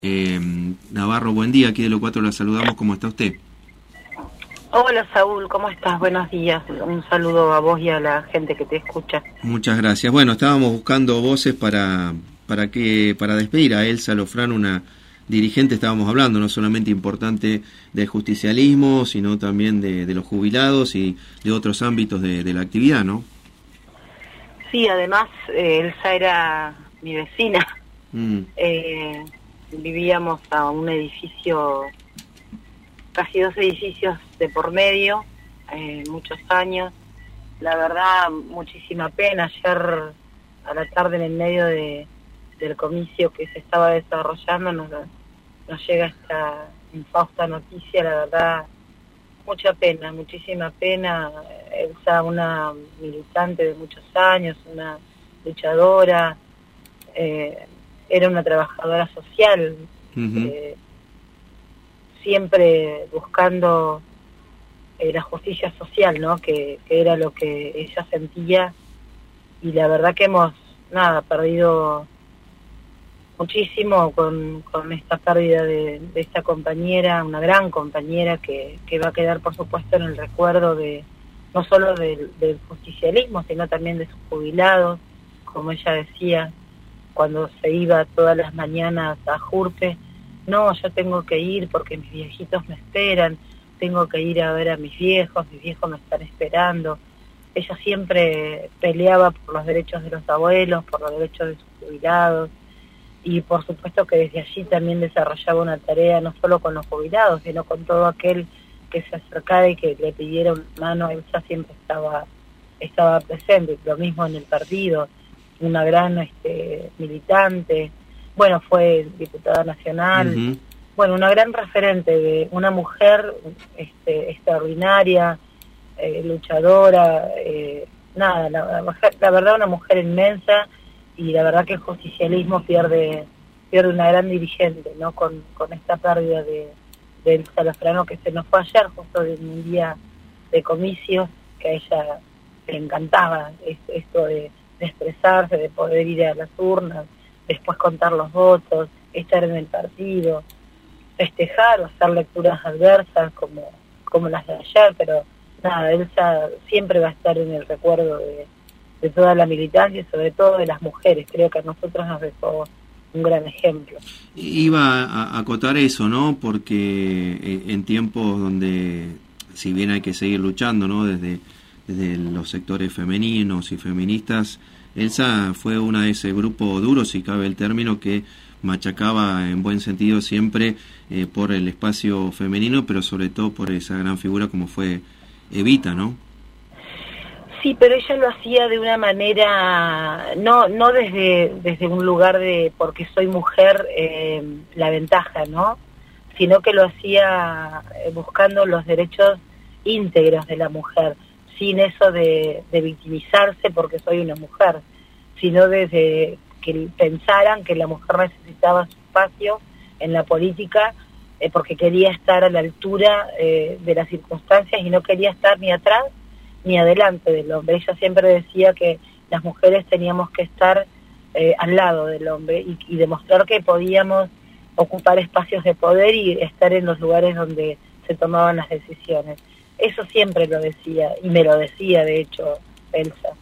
Navarro, buen día, aquí de Lo4 la saludamos, ¿cómo está usted? Hola Saúl, ¿cómo estás? Buenos días. Un saludo a vos y a la gente que te escucha. Muchas gracias. Bueno, estábamos buscando voces para despedir a Elsa Lofrano, una dirigente, estábamos hablando, no solamente importante del justicialismo, sino también de los jubilados y de otros ámbitos de la actividad, ¿no? Sí, además Elsa era mi vecina. Vivíamos a un edificio, casi 2 edificios de por medio, muchos años. La verdad, muchísima pena. Ayer a la tarde, en el medio del comicio que se estaba desarrollando, nos llega esta infausta noticia. La verdad, mucha pena, muchísima pena. Elsa, una militante de muchos años, una luchadora, era una trabajadora social, siempre buscando la justicia social, ¿no? Que era lo que ella sentía, y la verdad que hemos perdido muchísimo con esta pérdida de esta compañera, una gran compañera que va a quedar, por supuesto, en el recuerdo de no solo del justicialismo, sino también de sus jubilados. Como ella decía cuando se iba todas las mañanas a Jurpe: no, yo tengo que ir porque mis viejitos me esperan, tengo que ir a ver a mis viejos me están esperando. Ella siempre peleaba por los derechos de los abuelos, por los derechos de sus jubilados, y por supuesto que desde allí también desarrollaba una tarea no solo con los jubilados, sino con todo aquel que se acercara y que le pidiera una mano. Ella siempre estaba presente. Lo mismo en el partido, una gran militante. Bueno, fue diputada nacional. Bueno, una gran referente de una mujer extraordinaria, luchadora, la verdad, una mujer inmensa. Y la verdad que el justicialismo pierde una gran dirigente, ¿no? Con esta pérdida de Elsa Lofrano, que se nos fue ayer, justo en un día de comicios, que a ella le encantaba esto de expresarse, de poder ir a las urnas, después contar los votos, estar en el partido, festejar o hacer lecturas adversas como las de ayer. Pero Elsa siempre va a estar en el recuerdo de toda la militancia y sobre todo de las mujeres. Creo que a nosotros nos dejó un gran ejemplo. Iba a acotar eso, ¿no? Porque en tiempos donde, si bien hay que seguir luchando, ¿no? Desde los sectores femeninos y feministas, Elsa fue una de ese grupo duro, si cabe el término, que machacaba en buen sentido siempre por el espacio femenino, pero sobre todo por esa gran figura como fue Evita, ¿no? Sí, pero ella lo hacía de una manera, no desde un lugar de porque soy mujer la ventaja, ¿no? Sino que lo hacía buscando los derechos íntegros de la mujer, sin eso de victimizarse porque soy una mujer, sino desde que pensaran que la mujer necesitaba su espacio en la política, porque quería estar a la altura de las circunstancias y no quería estar ni atrás ni adelante del hombre. Ella siempre decía que las mujeres teníamos que estar al lado del hombre y demostrar que podíamos ocupar espacios de poder y estar en los lugares donde se tomaban las decisiones. Eso siempre lo decía, y me lo decía de hecho Elsa.